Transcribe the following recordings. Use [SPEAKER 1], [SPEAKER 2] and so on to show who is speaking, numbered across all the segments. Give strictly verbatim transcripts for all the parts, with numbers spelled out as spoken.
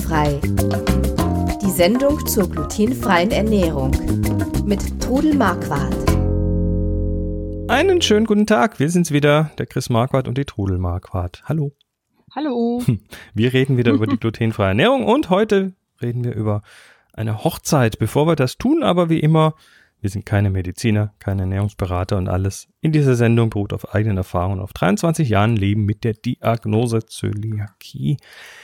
[SPEAKER 1] Glutenfrei. Die Sendung zur glutenfreien Ernährung mit Trudel Marquardt.
[SPEAKER 2] Einen schönen guten Tag, wir sind's wieder, der Chris Marquardt und die Trudel Marquardt. Hallo.
[SPEAKER 3] Hallo.
[SPEAKER 2] Wir reden wieder über die glutenfreie Ernährung und heute reden wir über eine Hochzeit. Bevor wir das tun, aber wie immer, wir sind keine Mediziner, keine Ernährungsberater und alles in dieser Sendung beruht auf eigenen Erfahrungen, auf dreiundzwanzig Jahren Leben mit der Diagnose Zöliakie.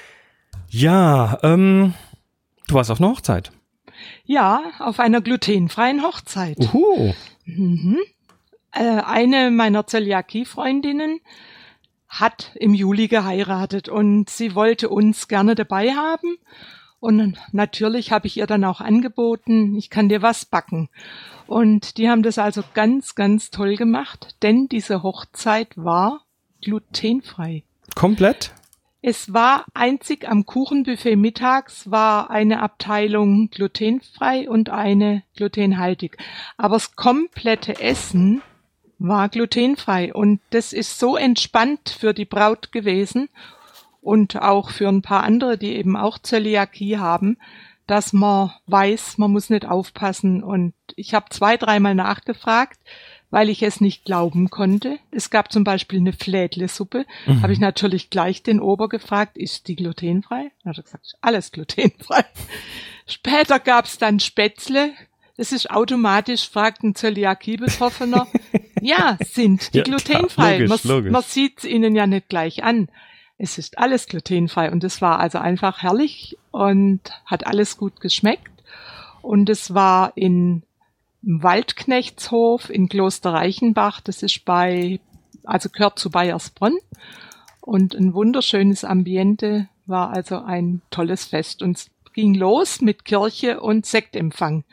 [SPEAKER 2] Ja, ähm, du warst auf einer Hochzeit.
[SPEAKER 3] Ja, auf einer glutenfreien Hochzeit.
[SPEAKER 2] Uhu.
[SPEAKER 3] Mhm. Äh, eine meiner Zöliakie-Freundinnen hat im Juli geheiratet und sie wollte uns gerne dabei haben. Und natürlich habe ich ihr dann auch angeboten, ich kann dir was backen. Und die haben das also ganz, ganz toll gemacht, denn diese Hochzeit war glutenfrei.
[SPEAKER 2] Komplett?
[SPEAKER 3] Es war einzig am Kuchenbuffet mittags war eine Abteilung glutenfrei und eine glutenhaltig. Aber das komplette Essen war glutenfrei und das ist so entspannt für die Braut gewesen und auch für ein paar andere, die eben auch Zöliakie haben, dass man weiß, man muss nicht aufpassen. Und ich habe zwei, dreimal nachgefragt, weil ich es nicht glauben konnte. Es gab zum Beispiel eine Flädlesuppe. Mhm. Habe ich natürlich gleich den Ober gefragt, ist die glutenfrei? Dann hat er gesagt, alles glutenfrei. Später gab es dann Spätzle. Es ist automatisch, fragt ein Zöliakie-Betroffener. Ja, sind die ja, glutenfrei?
[SPEAKER 2] Klar, logisch,
[SPEAKER 3] man
[SPEAKER 2] logisch.
[SPEAKER 3] man sieht es ihnen ja nicht gleich an. Es ist alles glutenfrei und es war also einfach herrlich und hat alles gut geschmeckt. Und es war in im Waldknechtshof in Kloster Reichenbach. Das ist bei, also gehört zu Baiersbronn. Und ein wunderschönes Ambiente, war also ein tolles Fest. Und es ging los mit Kirche und Sektempfang.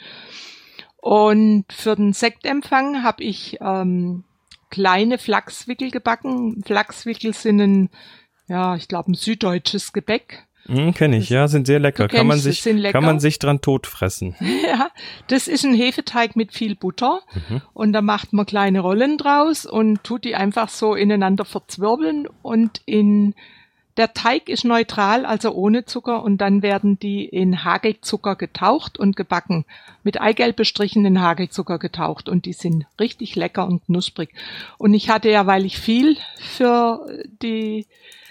[SPEAKER 3] Und für den Sektempfang habe ich ähm, kleine Flachswickel gebacken. Flachswickel sind ein, ja, ich glaube, ein süddeutsches Gebäck.
[SPEAKER 2] Mm, kenne ich, das, ja, sind sehr lecker. Kann man sich, kann man sich dran totfressen.
[SPEAKER 3] Ja, das ist ein Hefeteig mit viel Butter. Mhm. Und da macht man kleine Rollen draus und tut die einfach so ineinander verzwirbeln. Und in der Teig ist neutral, also ohne Zucker. Und dann werden die in Hagelzucker getaucht und gebacken. Mit Eigelb bestrichen in Hagelzucker getaucht. Und die sind richtig lecker und knusprig. Und ich hatte ja, weil ich viel für die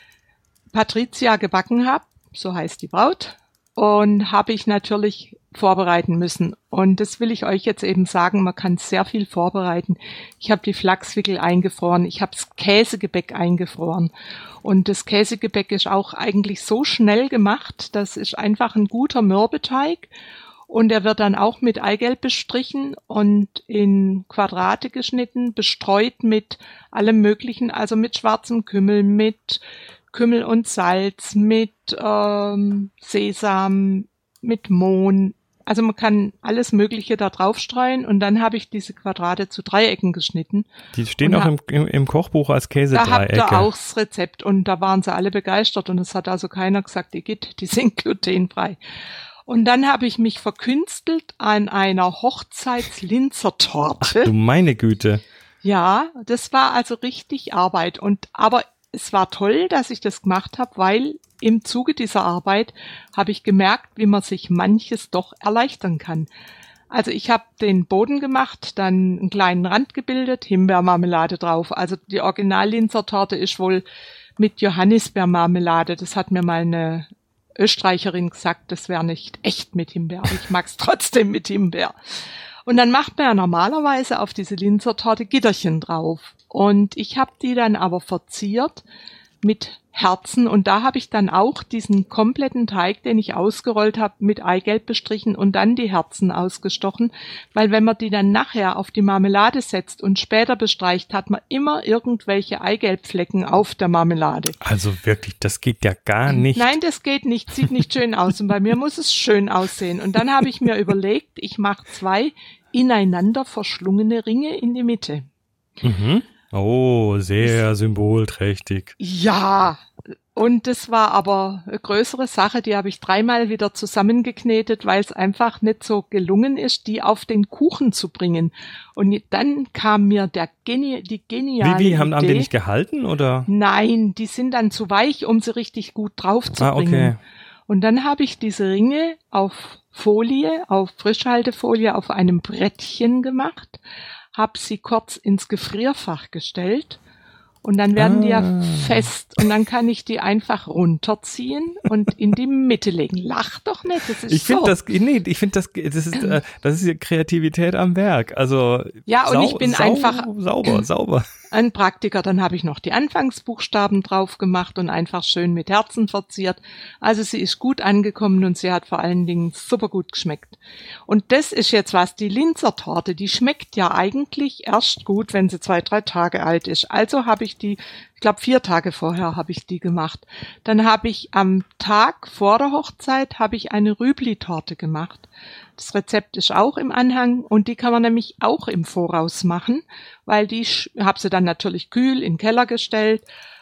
[SPEAKER 3] Patricia gebacken habe, so heißt die Braut, und habe ich natürlich vorbereiten müssen. Und das will ich euch jetzt eben sagen, man kann sehr viel vorbereiten. Ich habe die Flachswickel eingefroren, ich habe das Käsegebäck eingefroren. Und das Käsegebäck ist auch eigentlich so schnell gemacht, das ist einfach ein guter Mürbeteig. Und er wird dann auch mit Eigelb bestrichen und in Quadrate geschnitten, bestreut mit allem Möglichen, also mit schwarzem Kümmel, mit Kümmel und Salz, mit ähm, Sesam, mit Mohn. Also man kann alles Mögliche da drauf streuen und dann habe ich diese Quadrate zu Dreiecken geschnitten.
[SPEAKER 2] Die stehen auch im, im, im Kochbuch als Käsedreiecke.
[SPEAKER 3] Da habt ihr auch das Rezept und da waren sie alle begeistert und es hat also keiner gesagt, die geht, die sind glutenfrei. Und dann habe ich mich verkünstelt an einer Hochzeitslinzertorte.
[SPEAKER 2] Ach du meine Güte.
[SPEAKER 3] Ja, das war also richtig Arbeit und aber es war toll, dass ich das gemacht habe, weil im Zuge dieser Arbeit habe ich gemerkt, wie man sich manches doch erleichtern kann. Also ich habe den Boden gemacht, dann einen kleinen Rand gebildet, Himbeermarmelade drauf. Also die Original-Linzertorte ist wohl mit Johannisbeermarmelade. Das hat mir mal eine Österreicherin gesagt, das wäre nicht echt mit Himbeer. Aber ich mag es trotzdem mit Himbeer. Und dann macht man ja normalerweise auf diese Linzertorte Gitterchen drauf. Und ich habe die dann aber verziert mit Herzen. Und da habe ich dann auch diesen kompletten Teig, den ich ausgerollt habe, mit Eigelb bestrichen und dann die Herzen ausgestochen. Weil wenn man die dann nachher auf die Marmelade setzt und später bestreicht, hat man immer irgendwelche Eigelbflecken auf der Marmelade.
[SPEAKER 2] Also wirklich, das geht ja gar nicht.
[SPEAKER 3] Nein, das geht nicht. Sieht nicht schön aus. Und bei mir muss es schön aussehen. Und dann habe ich mir überlegt, ich mache zwei ineinander verschlungene Ringe in die Mitte.
[SPEAKER 2] Mhm. Oh, sehr symbolträchtig.
[SPEAKER 3] Ja, und das war aber eine größere Sache, die habe ich dreimal wieder zusammengeknetet, weil es einfach nicht so gelungen ist, die auf den Kuchen zu bringen. Und dann kam mir der Geni- die geniale
[SPEAKER 2] Wie, wie haben,
[SPEAKER 3] Idee.
[SPEAKER 2] haben die nicht gehalten, oder?
[SPEAKER 3] Nein, die sind dann zu weich, um sie richtig gut drauf zu
[SPEAKER 2] ah,
[SPEAKER 3] bringen.
[SPEAKER 2] Okay.
[SPEAKER 3] Und dann habe ich diese Ringe auf Folie, auf Frischhaltefolie auf einem Brettchen gemacht, habe sie kurz ins Gefrierfach gestellt und dann werden ah. die ja fest und dann kann ich die einfach runterziehen und in die Mitte legen. Lach doch nicht, das ist
[SPEAKER 2] ich
[SPEAKER 3] so.
[SPEAKER 2] Find das, nee, ich finde das, das ist, äh, das ist hier Kreativität am Werk. Also
[SPEAKER 3] ja, und
[SPEAKER 2] sau,
[SPEAKER 3] ich bin
[SPEAKER 2] sau,
[SPEAKER 3] einfach
[SPEAKER 2] sauber, sauber.
[SPEAKER 3] Ein Praktiker, dann habe ich noch die Anfangsbuchstaben drauf gemacht und einfach schön mit Herzen verziert. Also sie ist gut angekommen und sie hat vor allen Dingen super gut geschmeckt. Und das ist jetzt was, die Linzer Torte, die schmeckt ja eigentlich erst gut, wenn sie zwei, drei Tage alt ist. Also habe ich die, ich glaube vier Tage vorher habe ich die gemacht. Dann habe ich am Tag vor der Hochzeit habe ich eine Rübli-Torte gemacht. Das Rezept ist auch im Anhang und die kann man nämlich auch im Voraus machen, weil die habe sie dann natürlich kühl in den Keller gestellt,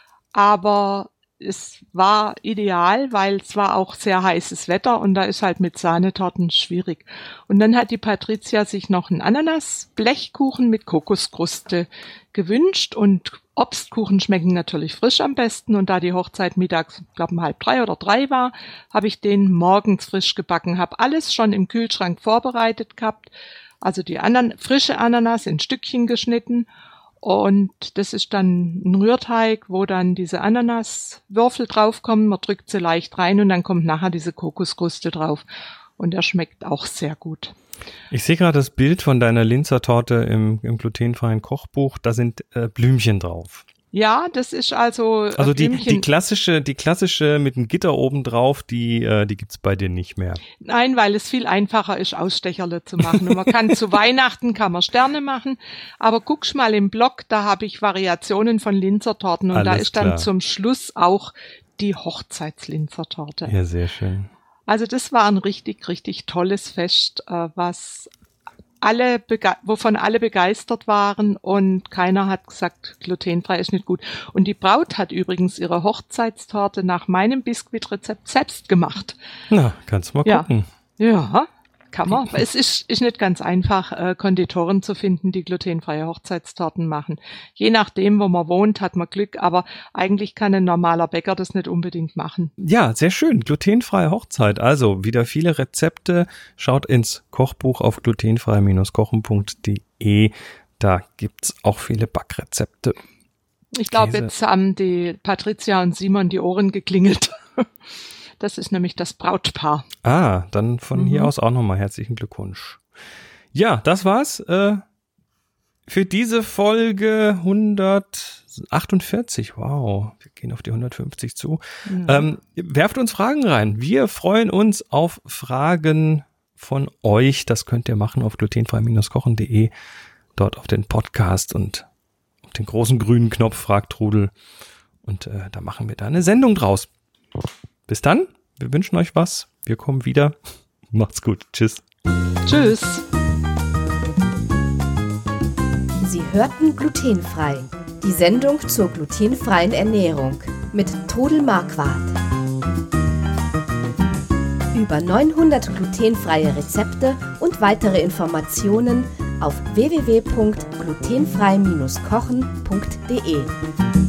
[SPEAKER 3] aber es war ideal, weil es war auch sehr heißes Wetter und da ist halt mit Sahnetorten schwierig. Und dann hat die Patricia sich noch einen Ananas-Blechkuchen mit Kokoskruste gewünscht und Obstkuchen schmecken natürlich frisch am besten und da die Hochzeit mittags, ich glaube um halb drei oder drei war, habe ich den morgens frisch gebacken, habe alles schon im Kühlschrank vorbereitet gehabt, also die Anan- frische Ananas in Stückchen geschnitten und das ist dann ein Rührteig, wo dann diese Ananaswürfel draufkommen, man drückt sie leicht rein und dann kommt nachher diese Kokoskruste drauf und der schmeckt auch sehr gut.
[SPEAKER 2] Ich sehe gerade das Bild von deiner Linzer Torte im, im glutenfreien Kochbuch, da sind äh, Blümchen drauf.
[SPEAKER 3] Ja, das ist also äh,
[SPEAKER 2] Also die,
[SPEAKER 3] Blümchen.
[SPEAKER 2] die klassische, die klassische mit einem Gitter oben drauf, die, äh, die gibt's bei dir nicht mehr.
[SPEAKER 3] Nein, weil es viel einfacher ist, Ausstecherle zu machen. Und man kann zu Weihnachten kann man Sterne machen, aber guck's mal im Blog, da habe ich Variationen von Linzer Torten und
[SPEAKER 2] Alles
[SPEAKER 3] da ist
[SPEAKER 2] klar.
[SPEAKER 3] dann zum Schluss auch die Hochzeitslinzer Torte.
[SPEAKER 2] Ja, sehr schön.
[SPEAKER 3] Also das war ein richtig, richtig tolles Fest, was alle, bege- wovon alle begeistert waren und keiner hat gesagt, glutenfrei ist nicht gut. Und die Braut hat übrigens ihre Hochzeitstorte nach meinem Biskuitrezept selbst gemacht.
[SPEAKER 2] Na, kannst mal
[SPEAKER 3] ja.
[SPEAKER 2] gucken.
[SPEAKER 3] Ja, kann man. Es ist, ist nicht ganz einfach, äh, Konditoren zu finden, die glutenfreie Hochzeitstorten machen. Je nachdem, wo man wohnt, hat man Glück, aber eigentlich kann ein normaler Bäcker das nicht unbedingt machen.
[SPEAKER 2] Ja, sehr schön. Glutenfreie Hochzeit. Also wieder viele Rezepte. Schaut ins Kochbuch auf glutenfrei Bindestrich kochen Punkt de. Da gibt's auch viele Backrezepte.
[SPEAKER 3] Ich glaube,
[SPEAKER 2] Käse.
[SPEAKER 3] jetzt haben die Patricia und Simon die Ohren geklingelt. Das ist nämlich das Brautpaar.
[SPEAKER 2] Ah, dann von mhm. hier aus auch nochmal herzlichen Glückwunsch. Ja, das war's äh, für diese Folge hundertachtundvierzig. Wow, wir gehen auf die hundertfünfzig zu. Ja. Ähm, werft uns Fragen rein. Wir freuen uns auf Fragen von euch. Das könnt ihr machen auf glutenfrei Bindestrich kochen Punkt de. Dort auf den Podcast und auf den großen grünen Knopf fragt Trudel. Und äh, da machen wir da eine Sendung draus. Bis dann, wir wünschen euch was. Wir kommen wieder. Macht's gut. Tschüss.
[SPEAKER 3] Tschüss.
[SPEAKER 1] Sie hörten Glutenfrei. Die Sendung zur glutenfreien Ernährung mit Trudel Marquardt. Über neunhundert glutenfreie Rezepte und weitere Informationen auf w w w Punkt glutenfrei Bindestrich kochen Punkt de.